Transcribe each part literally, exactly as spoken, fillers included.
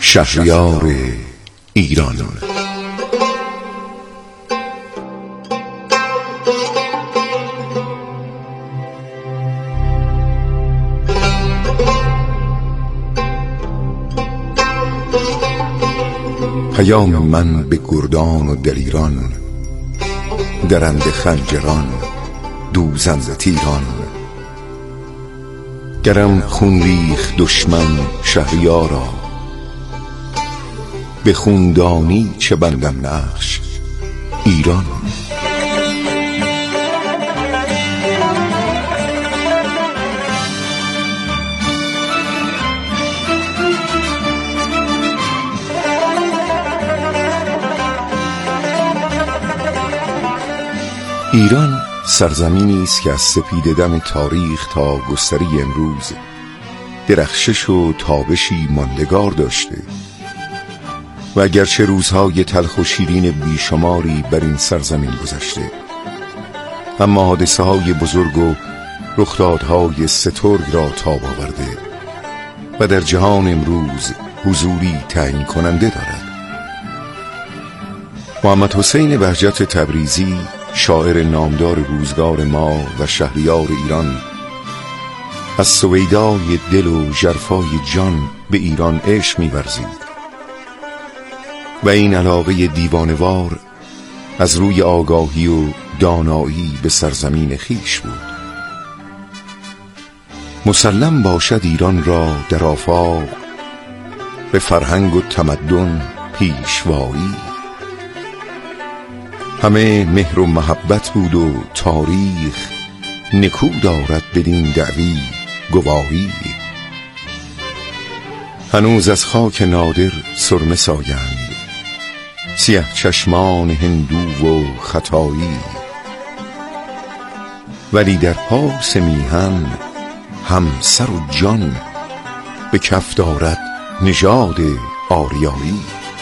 شهریار ایران. پیام من به گردان و دلیران، درند خنجران دوزند تیران. گرم خون ریخت دشمن شهریارا، به خوندانی چه بندم نقش ایران. ایران سرزمینی است که از سپید دم تاریخ تا گستری امروز درخشش و تابشی ماندگار داشته و اگرچه روزهای تلخ و شیرین بیشماری بر این سرزمین گذشته، اما حادثه های بزرگ و رخدادهای سترگ را تاب آورده و در جهان امروز حضوری تعیین کننده دارد. محمد حسین بهجت تبریزی، شاعر نامدار روزگار ما و شهریار ایران، از سویدای دل و ژرفای جان به ایران عشق می‌ورزید و این علاقه دیوانوار از روی آگاهی و دانایی به سرزمین خیش بود. مسلم باشد ایران را در آفاق، به فرهنگ و تمدن پیشوایی. همه مهر و محبت بود و تاریخ نکو دارد بدین دعوی گواهی. هنوز از خاک نادر سرمه سایند، سیه چشمان هندو و ختایی. ولی در پاس میهن هم سر و جان، به کف دارد نژاد آریایی.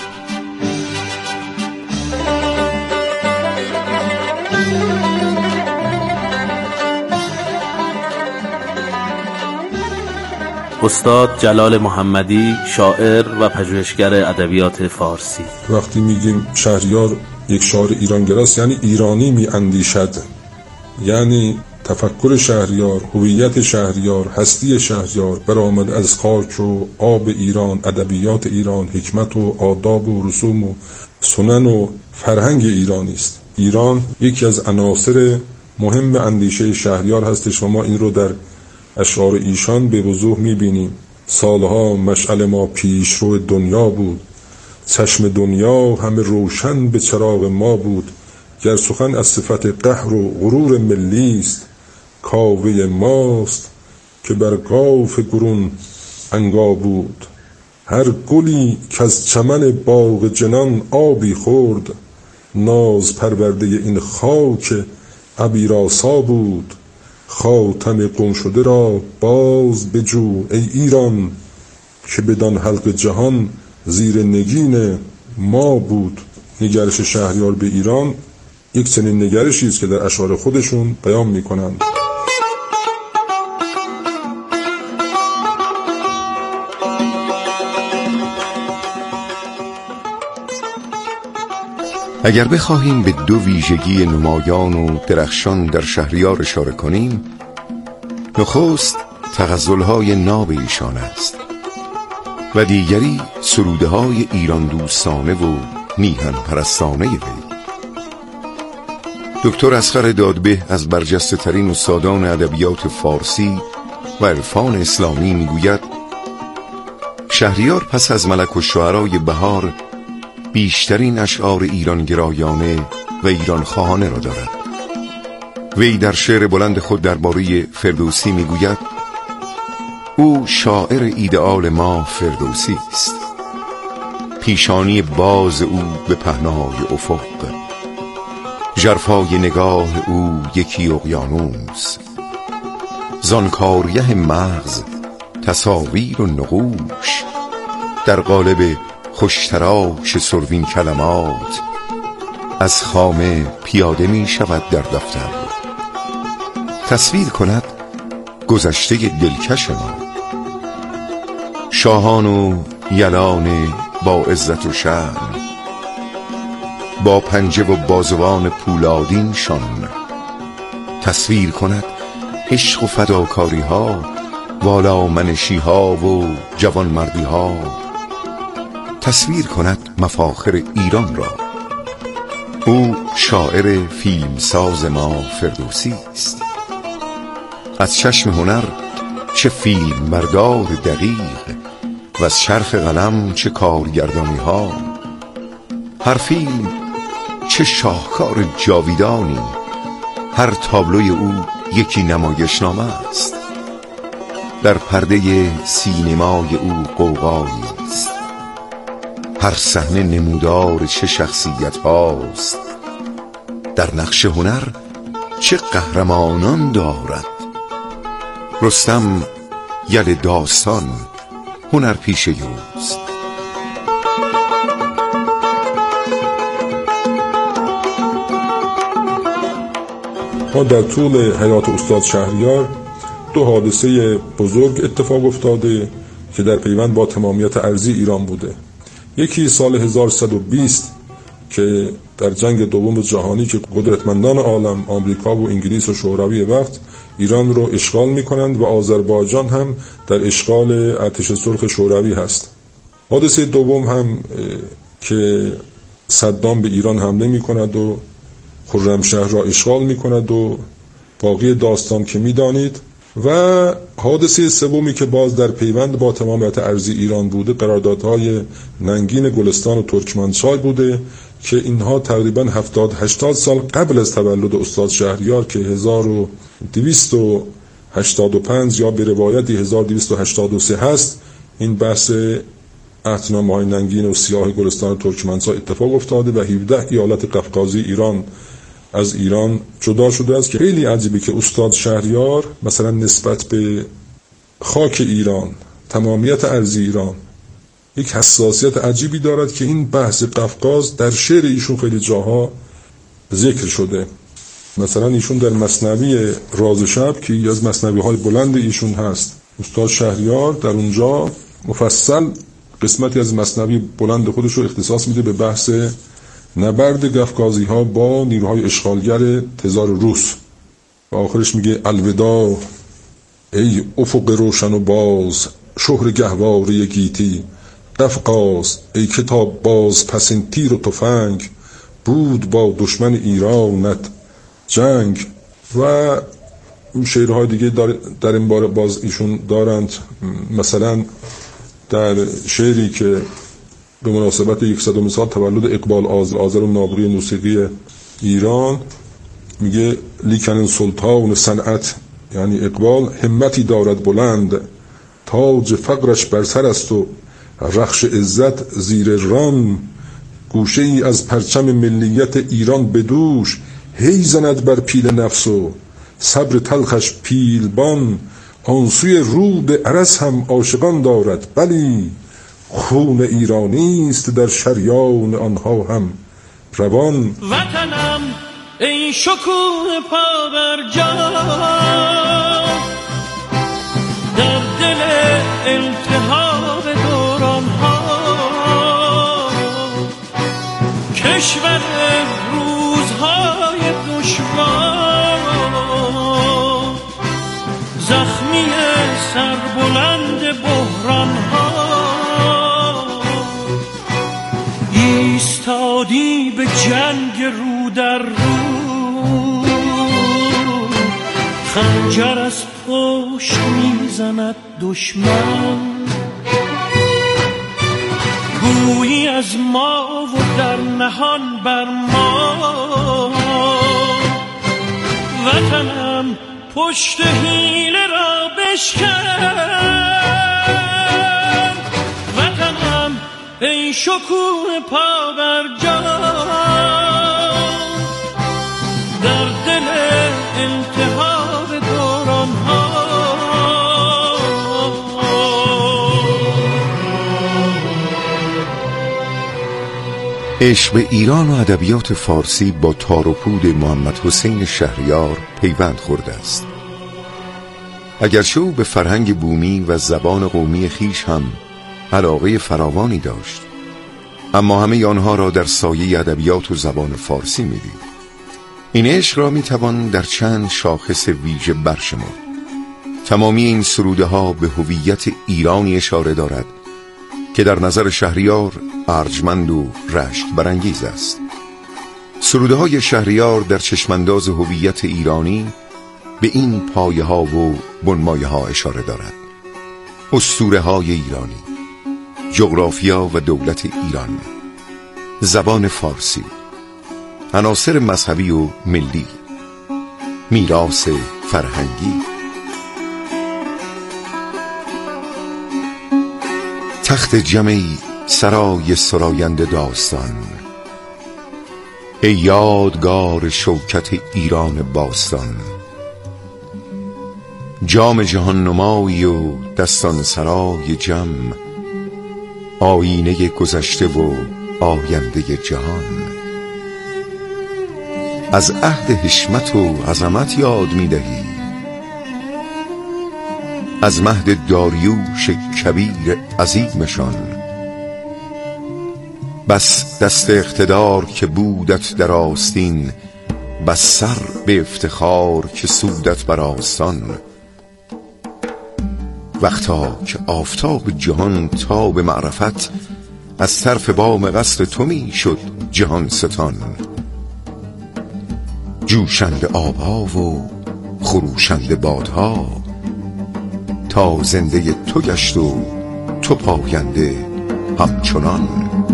استاد جلال محمدی، شاعر و پژوهشگر ادبیات فارسی. وقتی میگیم شهریار یک شاعر ایرانگراست، یعنی ایرانی میاندیشد، یعنی تفکر شهریار، هویت شهریار، هستی شهریار برآمد از خاک و آب ایران، ادبیات ایران، حکمت و آداب و رسوم و سنن و فرهنگ ایرانی است. ایران یکی از عناصر مهم اندیشه شهریار هستش و ما این رو در اشعار ایشان به وضوح میبینیم. سالها مشعل ما پیش رو دنیا بود، چشم دنیا همه روشن به چراغ ما بود. گر سخن از صفت قهر و غرور ملی است، کاوه ماست که بر قاف گرون عنقا بود. هر گلی که از چمن باغ جنان آبی خورد، ناز پرورده این خاک عبیرآسا بود. خاتم گم شده را باز بجو ای ایران، که بدان حلق جهان زیر نگین ما بود. نگرش شهریار به ایران یک چنین نگرشی است که در اشعار خودشون بیان میکنند. اگر بخواهیم به دو ویژگی نمایان و درخشان در شهریار اشاره کنیم، نخست تغزل‌های ناب ایشان است و دیگری سروده‌های ایران دوستانه و میهن پرستانه وی. دکتر اصغر دادبه از برجسته ترین استادان ادبیات فارسی و عرفان اسلامی میگوید شهریار پس از ملک الشعرای بهار بیشترین اشعار ایران گرایانه و ایران خواهانه را دارد. وی در شعر بلند خود درباره فردوسی میگوید او شاعر ایدئال ما فردوسی است، پیشانی باز او به پهنای افق، ژرفای نگاه او یکی اقیانوس، زانکاریه مغز تصاویر و نقوش، در قالب خوشتراش سروین کلمات، از خامه پیاده می شود در دفتر، تصویر کند گذشته دلکش ما. شاهان و یلان با عزت و شأن، با پنجه و بازوان پولادین شان. تصویر کند عشق و فداکاری ها، والا منشی ها و جوان مردی ها. تصویر کند مفاخر ایران را. او شاعر فیلمساز ما فردوسی است. از چشم هنر چه فیلم بردار دقیق، و از چرخ قلم چه کارگردانی ها. هر فیلم چه شاهکار جاویدانی، هر تابلوی او یکی نمایشنامه است. در پرده سینمای او غوغایی است، هر صحنه نمودار چه شخصیت هاست. در نقش هنر چه قهرمانان دارد. رستم یل داستان هنر پیشه اوست. ما در طول حیات استاد شهریار دو حادثه بزرگ اتفاق افتاده که در پیوند با تمامیت ارضی ایران بوده. یکی سال هزار و سیصد و بیست که در جنگ دوم جهانی که قدرتمندان عالم آمریکا و انگلیس و شوروی وقت ایران رو اشغال میکنند و آذربایجان هم در اشغال ارتش سرخ شوروی هست. حادثه دوم هم که صدام به ایران حمله میکند و خرمشهر را اشغال میکند و باقی داستان که میدانید. و حادثه سومی که باز در پیوند با تمامیت ارضی ایران بوده، قراردادهای ننگین، گلستان و ترکمنچای بوده که اینها تقریبا هفتاد هشتاد سال قبل از تولد استاد شهریار که هزار و دویست و هشتاد و پنج یا به روایتی هزار و دویست و هشتاد و سه هست، این بحث عهدنامه‌های ننگین و سیاه گلستان و ترکمنچای اتفاق افتاده و هفده ایالت قفقازی ایران از ایران جدا شده است. که خیلی عجیبه که استاد شهریار مثلا نسبت به خاک ایران، تمامیت ارضی ایران، یک حساسیت عجیبی دارد که این بحث قفقاز در شعر ایشون خیلی جاها ذکر شده. مثلا ایشون در مثنوی راز شب که یکی از مثنوی‌های بلند ایشون هست، استاد شهریار در اونجا مفصل قسمتی از مثنوی بلند خودش رو اختصاص میده به بحث نبرد قفقازی ها با نیروهای اشغالگر تزار روس و آخرش میگه الوداع ای افق روشن و باز، شهر گهواره گیتی، قفقاز ای کتاب باز، پس این تیر و تفنگ، بود با دشمن ایرانت جنگ. و شعرهای دیگه در این باره باز ایشون دارند. مثلا در شعری که به مناسبت یکصدمین سال تولد اقبال آذر و ناقوری موسیقی ایران میگه لیکن سلطان صنعت، یعنی اقبال همتی دارد بلند، تاج فقرش بر سر است و رخش عزت زیر ران، گوشه ای از پرچم ملیت ایران بدوش، هی زند بر پیل نفس و صبر تلخش پیلبان، آنسوی رود عرس هم عاشقان دارد، بلی خون ایرانی است در شریان آنها هم روان. وطنم ای شکوه پا بر جا، در دل التهاب دوران ها، کشور روزهای دشوار، زخمی سربلند بحران ها، ایستادی به جنگ رو در رو، خنجر از پشت میزند دشمن، گویی از ما و در نهان بر ما، وطنم پشت حیله را بشکن، وطنم ای شکوه پا بر جا، در دل التهاب دوران ها. عشق به ایران و ادبیات فارسی با تار و پود محمد حسین شهریار پیوند خورده است. اگرچه او به فرهنگ بومی و زبان قومی خیش هم علاقه فراوانی داشت، اما همه آنها را در سایه ادبیات و زبان فارسی می‌دید. این عشق را میتوان در چند شاخص ویژه برشمرد. تمامی این سروده ها به هویت ایرانی اشاره دارد که در نظر شهریار ارجمند و رشک برانگیز است. سروده های شهریار در چشمانداز هویت ایرانی به این پایه ها و بنمایه ها اشاره دارد: اسطوره های ایرانی، جغرافیا و دولت ایران، زبان فارسی، عناصر مذهبی و ملی، میراث فرهنگی. تخت جمعی سرای سراینده داستان، ای یادگار شوکت ایران باستان. جام جهان نمایی و دستان سرای جم، آینه گذشته و آینده جهان. از عهد حشمت و عظمت یاد می دهی، از مهد داریوش کبیر عظیمشان. بس دست اقتدار که بودت در آستین، بس سر به افتخار که سودت بر آستان. وقتا که آفتاب جهان تا به معرفت، از طرف بام قصر تو می شد جهان ستان. جوشند آبها و خروشند بادها، تا زنده تو گشت و تو پاینده همچنان.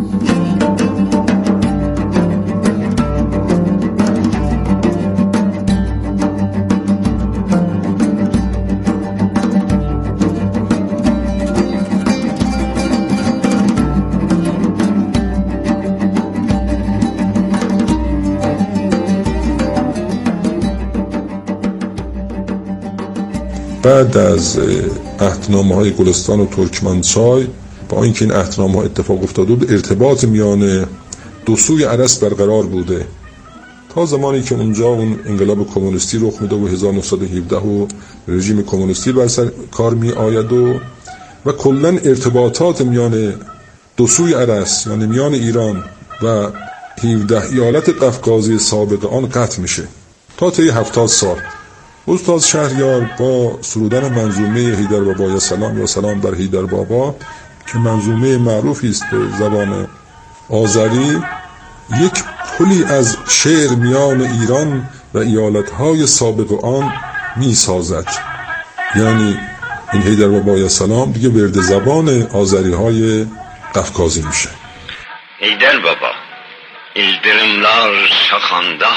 بعد از عهدنامه های گلستان و ترکمنچای، با اینکه این عهدنامه ها اتفاق افتاده بود، ارتباط میان دو سوی ارس برقرار بوده تا زمانی که اونجا اون انقلاب کمونیستی رخ میده و هزار و نهصد و هفده و رژیم کمونیستی بر سر کار می آید و و کلا ارتباطات میان دو سوی ارس، یعنی میان ایران و هفده ایالت قفقازی سابق آن قطع میشه تا طی هفتاد سال. استاد شهریار با سرودن منظومه حیدر بابا یا سلام یا سلام بر حیدر بابا که منظومه معروفی است به زبان آذری، یک پلی از شعر میان ایران و ایالتهای سابق آن می سازد. یعنی این حیدر بابا یا سلام دیگه ورد زبان آذری های قفقازی میشه. حیدر بابا İldirimler şakanda,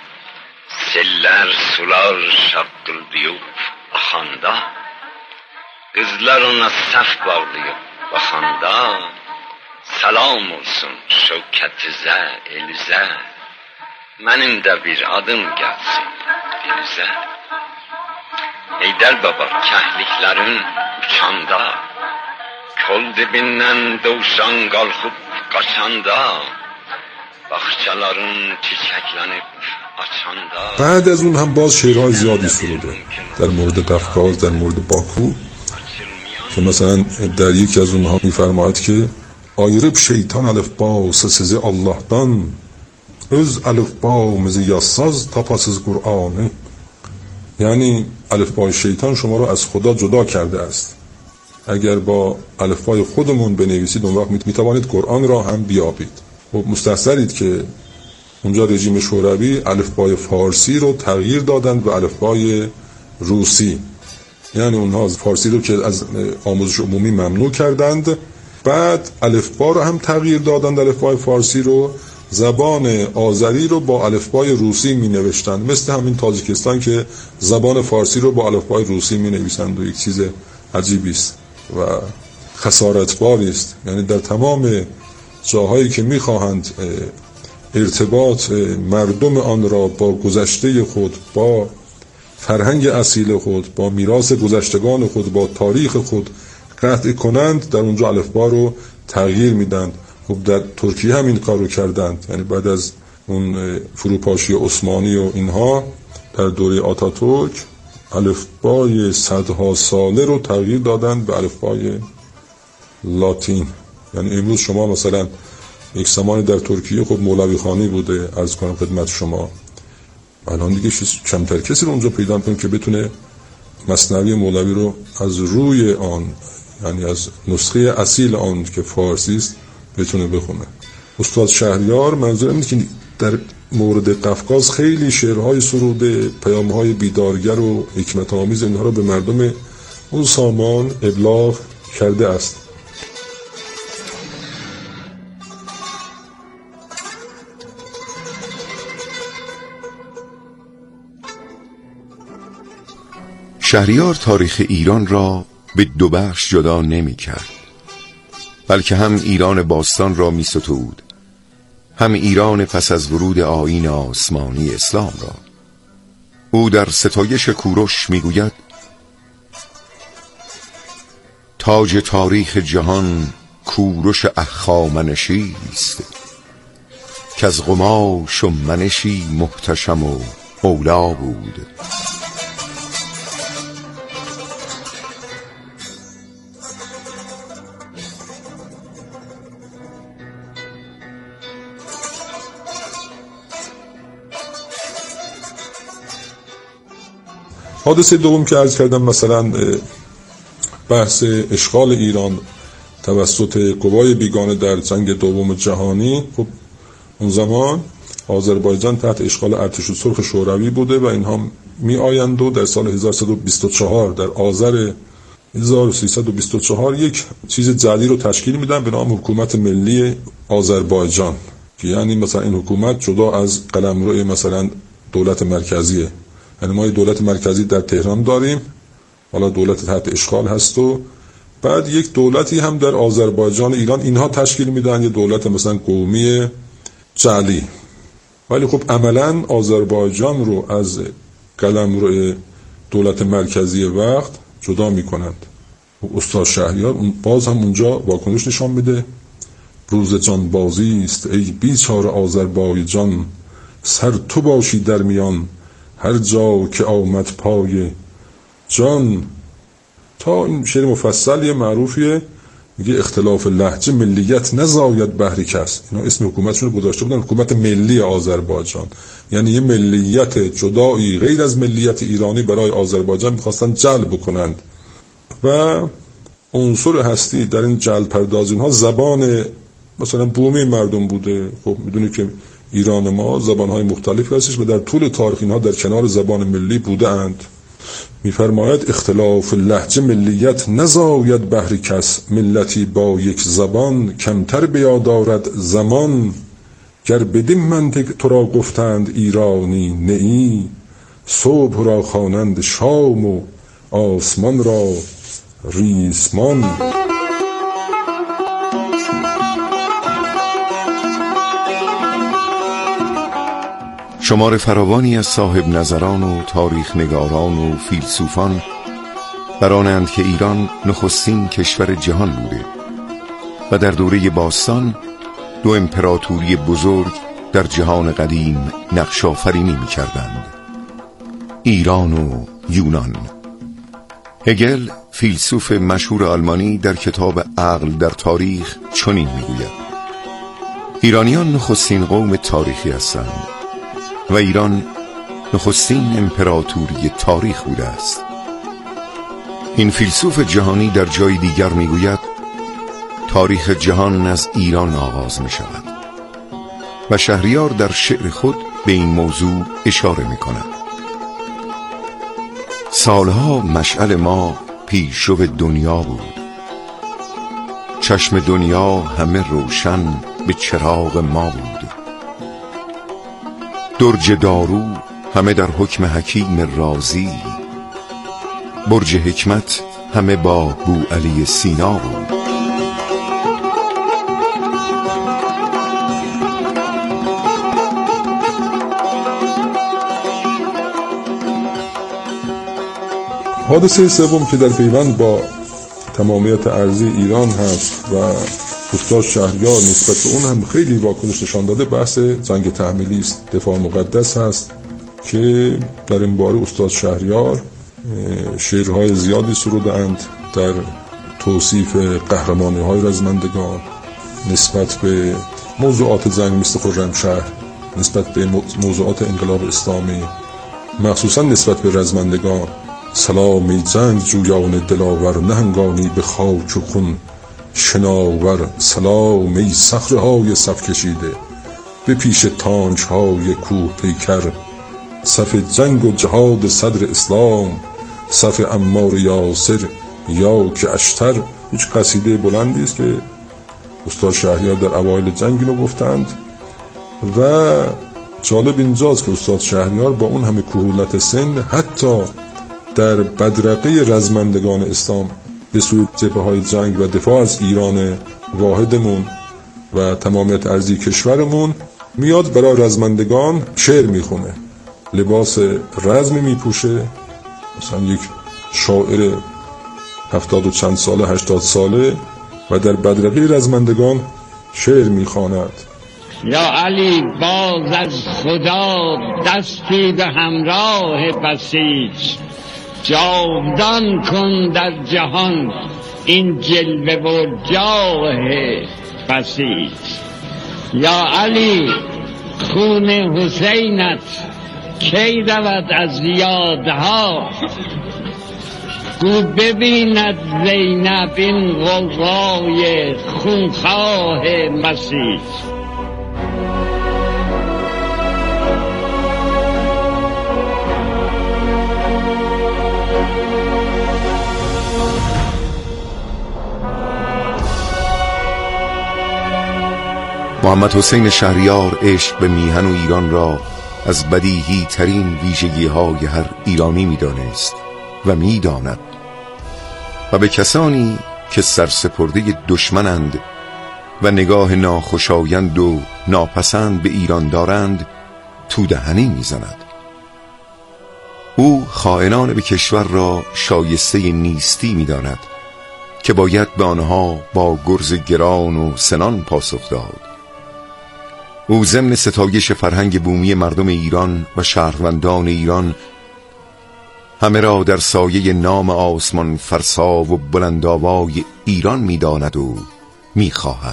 seller sular şakkıldıyıp akanda, kızlar ona saf bağlayıp bakanda, salam olsun şevketize, elize, benim de bir adım gelsin dilize. Heydər baba kəhliklərin uçanda, kol dibindən dovşan qalxıb qaçanda, baxçaların çiçəklənib açanda. بعد از اون هم باز شعرهای زیادی سروده در مورد قفقاز، در مورد باکو، که مثلا در یکی از اونها میفرماید که ayırıb şeytan əlifbası sizi Allah'dan, öz əlifbamızı yazsaz tapasız Kur'an'ı. یعنی الفبای شیطان شما رو از خدا جدا کرده است. اگر با الفبای خودمون بنویسید اون وقت میتوانید قرآن را هم بیابید. خب مستحضرید که اونجا رژیم شوروی الفبای فارسی رو تغییر دادند به الفبای روسی، یعنی اونها فارسی رو که از آموزش عمومی ممنوع کردند، بعد الفبا رو هم تغییر دادند، الفبای فارسی رو، زبان آذری رو با الفبای روسی می نوشتند، مثل همین تاجیکستان که زبان فارسی رو با الفبای روسی می نویسند و یک چیز عجیبی است و خسارتباری است. یعنی در تمام جاهایی که می خواهند ارتباط مردم آن را با گذشته خود، با فرهنگ اصیل خود، با میراث گذشتگان خود، با تاریخ خود قطع کنند، در اونجا الفبا رو تغییر میدند. خب در ترکیه هم این کار رو کردند، یعنی بعد از اون فروپاشی عثمانی و اینها در دوره آتاتورک الفبای صدها ساله رو تغییر دادند به الفبای لاتین. یعنی امروز شما مثلا یک زمانی در ترکیه خب مولوی خانی بوده، عرض کنم خدمت شما، الان دیگه کمتر کسی رو اونجا پیدا کنید که بتونه مثنوی مولوی رو از روی آن، یعنی از نسخه اصیل آن که فارسی است، بتونه بخونه. استاد شهریار منظورم اینه که در مورد قفقاز خیلی شعرهای سروده، پیامهای بیدارگر و حکمت آمیز اینها رو به مردم اون سامان ابلاغ کرده است. شهریار تاریخ ایران را به دو بخش جدا نمی کرد، بلکه هم ایران باستان را می ستود، هم ایران پس از ورود آیین آسمانی اسلام را. او در ستایش کوروش می گوید: تاج تاریخ جهان کوروش اخامنشی است، که از قماش و منشی محتشم و اولا بود. حادثه دوم که عرض کردم، مثلا بحث اشغال ایران توسط قوای بیگانه در جنگ دوم جهانی. خب اون زمان آذربایجان تحت اشغال ارتش سرخ شوروی بوده و اینها می آیند و در سال هزار و سیصد و بیست و چهار در آذر هزار و سیصد و بیست و چهار یک چیز جدید رو تشکیل میدن به نام حکومت ملی آذربایجان، که یعنی مثلا این حکومت جدا از قلمرو مثلا دولت مرکزیه. یعنی ما دولت مرکزی در تهران داریم، حالا دولت تحت اشغال هست، و بعد یک دولتی هم در آذربایجان ایران اینها تشکیل میدن، یه دولت مثلا قومی جعلی. ولی خب عملا آذربایجان رو از قلمرو دولت مرکزی وقت جدا میکنند. استاد شهریار باز هم اونجا واکنش نشان میده: روز جان بازی است ای بیچاره آذربایجان، سر تو باشی در میان هر جا که آمد پای جان. تا این شعر مفصل یه معروفیه، میگه اختلاف لهجه ملیت نزاید بهر کس. اینا اسم حکومتشون رو گذاشته بودن حکومت ملی آذربایجان، یعنی یه ملیت جدایی غیر از ملیت ایرانی برای آذربایجان میخواستن جلب کنند. و عنصر هستی در این جلب پردازی ها زبان مثلا بومی مردم بوده. خب میدونید که ایران ما زبانهای مختلف هستش و در طول تاریخ اینها در کنار زبان ملی بوده اند. میفرماید اختلاف لهجه ملیت نزاید بهر کس، ملتی با یک زبان کمتر بیاد دارد زمان. گر بدین منطق تو را گفتند ایرانی نئی، صبح را خوانند شام و آسمان را ریسمان. شمار فراوانی از صاحب نظران و تاریخ نگاران و فیلسوفان برانند که ایران نخستین کشور جهان بوده و در دوره باستان دو امپراتوری بزرگ در جهان قدیم نقش آفرینی می‌کردند: ایران و یونان. هگل، فیلسوف مشهور آلمانی، در کتاب عقل در تاریخ چنین می‌گوید: ایرانیان نخستین قوم تاریخی هستند و ایران نخستین امپراتوری تاریخ بوده است. این فیلسوف جهانی در جای دیگر میگوید: تاریخ جهان از ایران آغاز می شود و شهریار در شعر خود به این موضوع اشاره می کند. سالها مشعل ما پیشرو دنیا بود، چشم دنیا همه روشن به چراغ ما بود. درج دارو همه در حکم حکیم رازی، برج حکمت همه با بوعلی سینا بود. حادثه سوم که در پیوند با تمامیت ارضی ایران هست و استاد شهریار نسبت به اون هم خیلی واکنش نشان داده، بحث جنگ تحمیلی است، دفاع مقدس هست که در این باره استاد شهریار شعرهای زیادی سرودند. در توصیف قهرمانی های رزمندگان، نسبت به موضوعات جنگ مثل خرمشهر، نسبت به موضوعات انقلاب اسلامی، مخصوصا نسبت به رزمندگان. سلامی جنگ جویان دلاور، نهنگانی به خاک و خون شناور. سلامی صخره‌های صف کشیده، به پیش تانچ‌های کوه پیکر. صف جنگ و جهاد صدر اسلام، صف عمار یاسر یا که اشتر. هیچ قصیده بلندی است که استاد شهریار در اوایل جنگ اینو گفتند و جالب اینجاست که استاد شهریار با اون همه کهولت سن حتی در بدرقه رزمندگان اسلام به سوی جبهه‌های جنگ و دفاع از ایران واحدمون و تمامیت ارضی کشورمون میاد برای رزمندگان شعر میخونه، لباس رزمی میپوشه. مثلا یک شاعر هفتاد و چند ساله هشتاد ساله و در بدرقه رزمندگان شعر میخواند. یا علی باز از خدا دستی به همراه بسیج، جاودان کن در جهان این جلوه و جاه بسیج. یا علی خون حسینت کی رود از یادها، گو ببیند زینب این غوغای خونخواه مسیج. محمد حسین شهریار عشق به میهن و ایران را از بدیهی ترین ویژگی های هر ایرانی میدانست و میداند و به کسانی که سرسپرده دشمنند و نگاه ناخوشایند و ناپسند به ایران دارند تو دهنی میزند. او خائنان به کشور را شایسته نیستی میداند که باید به آنها با گرز گران و سنان پاسخ داد. او ضمن ستایش فرهنگ بومی مردم ایران و شهروندان ایران همه را در سایه نام آسمان فرسا و بلندآوای ایران می‌داند و می‌خواهد.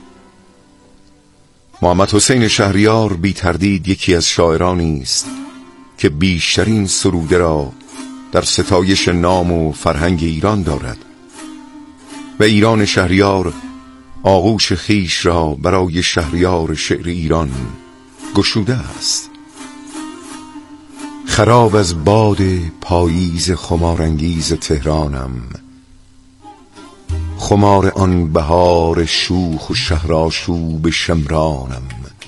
محمد حسین شهریار بی تردید یکی از شاعرانی است که بیشترین سروده را در ستایش نام و فرهنگ ایران دارد و ایران شهریار آغوش خیش را برای شهریار شعر ایران گشوده است. خراب از باد پاییز خمارانگیز تهرانم، خمار آن بهار شوخ و شهرآشوب شمرانم.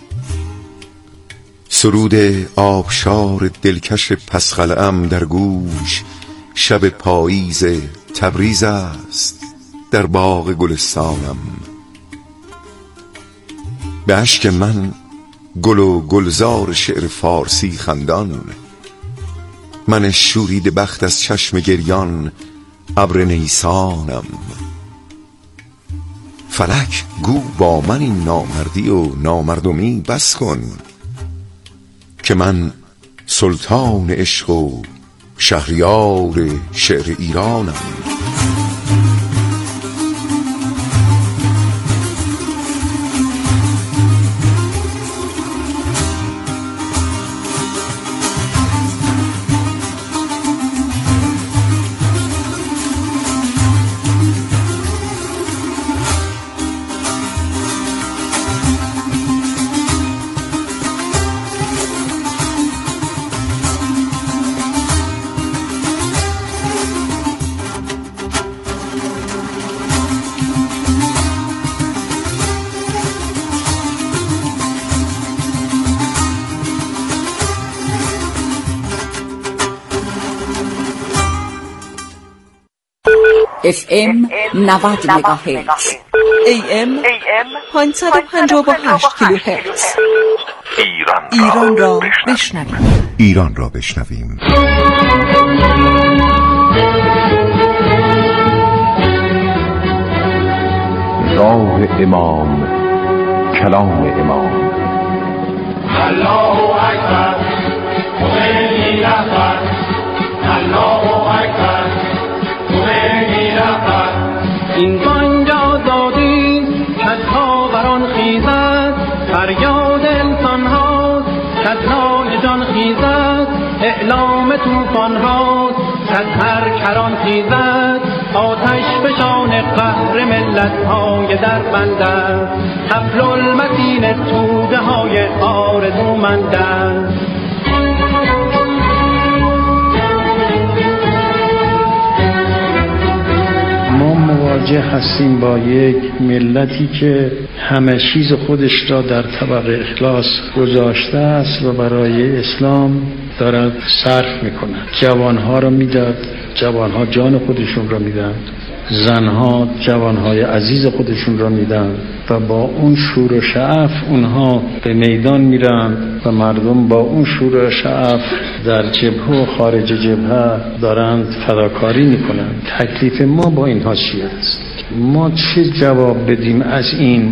سرود آبشار دلکش پسخلعم در گوش، شب پاییز تبریز است در باغ گلستانم. به اشک من گل و گلزار شعر فارسی خندان، من شورید بخت از چشم گریان ابر نیسانم. فلک گو با من این نامردی و نامردمی بس کن که من سلطان عشق و شهریار شعر ایرانم. اف ام نود مگاهرتز، ای ام پانصد و پنجاه و هشت کیلوهرتز. ایران را بشنویم. ایران را بشنویم. راه امام، کلام امام. الله اکبر، خمینی رهبر. الله اکبر، خمینی رهبر. این بانگ آزادی کسها بران خیزد، فریاد انسان ها کسهای جان خیزد، اعلام توفان ها کس هر کران خیزد، آتش فشان قهر ملت های در بندد، حبل المتین توده های آرزومندد. ما مواجه هستیم با یک ملتی که همه چیز خودش را در طبق اخلاص گذاشته است و برای اسلام دارد صرف میکنند. جوانها را میداد، جوانها جان خودشون را میدن، زنها جوانهای عزیز خودشون را میدن و با اون شور و شعف اونها به میدان میرن و مردم با اون شور و شعف در جبهه و خارج جبهه دارند فداکاری میکنن. تکلیف ما با اینها چی است؟ ما چه جواب بدیم از این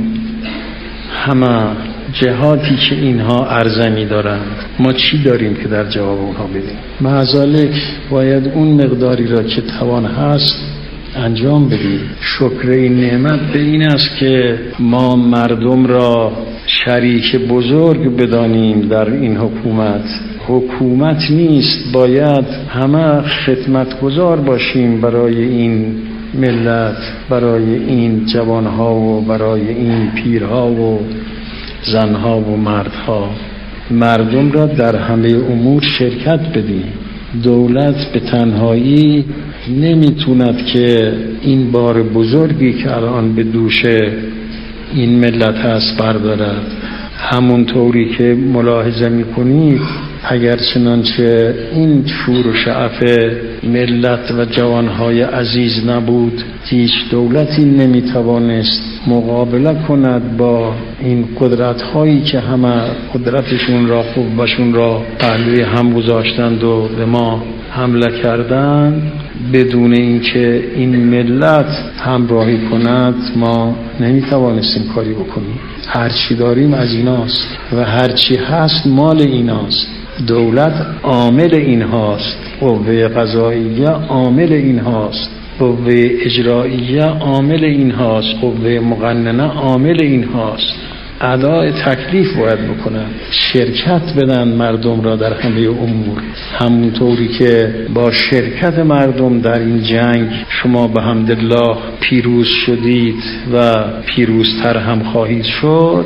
همه جهاتی که اینها ارزنی دارند؟ ما چی داریم که در جواب اونها بدیم؟ معذالک باید اون مقداری را که توان هست انجام بدیم. شکر این نعمت به این است که ما مردم را شریک بزرگ بدانیم در این حکومت. حکومت نیست، باید همه خدمتگزار باشیم برای این ملت، برای این جوانها و برای این پیرها و زنها و مردها. مردم را در همه امور شرکت بدیم. دولت به تنهایی نمیتوند که این بار بزرگی که الان به دوش این ملت هست بردارد. همونطوری که ملاحظه میکنید اگر چنانچه این شور و شعف ملت و جوانهای عزیز نبود، هیچ دولتی نمیتوانست مقابله کند با این قدرت‌هایی که همه قدرتشون را خوبشون را پهلوی هم گذاشتند و به ما حمله کردند. بدون اینکه این ملت همراهی کند ما نمیتوانستیم کاری بکنیم. هرچی داریم از ایناست و هرچی هست مال ایناست. دولت عامل اینهاست، قوه قضاییه عامل اینهاست، قوه اجراییه عامل اینهاست، قوه مقننه عامل اینهاست. ادای تکلیف باید بکنن، شرکت بدن مردم را در همه امور. همونطوری که با شرکت مردم در این جنگ شما به حمدالله پیروز شدید و پیروزتر هم خواهید شد،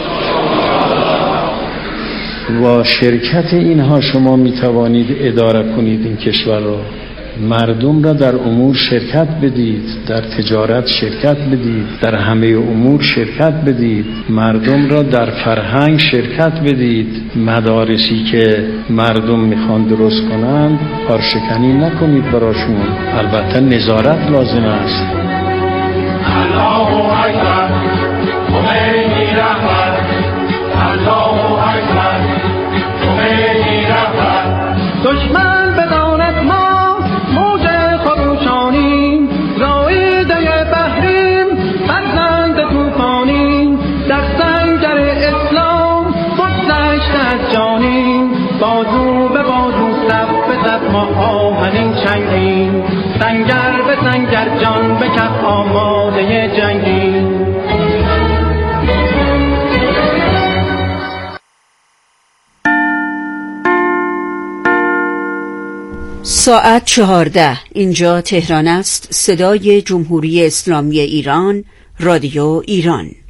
با شرکت اینها شما می توانید اداره کنید این کشور را. مردم را در امور شرکت بدید، در تجارت شرکت بدید، در همه امور شرکت بدید. مردم را در فرهنگ شرکت بدید. مدارسی که مردم میخوان درست کنند کارشکنی نکنید براشون، البته نظارت لازم است. الله اکبر، خمینی رهبر، الله اکبر، خمینی رهبر. دشمن بداند ما موج خروشانیم، رایده بحریم، فرزند توفانیم، در سنگر اسلام بگذشت از جانیم، بازو به بازو صف به صف ما آهنین چنگیم، سنگر به سنگر جان به کف آماده جنگیم. ساعت چهارده. اینجا تهران است. صدای جمهوری اسلامی ایران، رادیو ایران.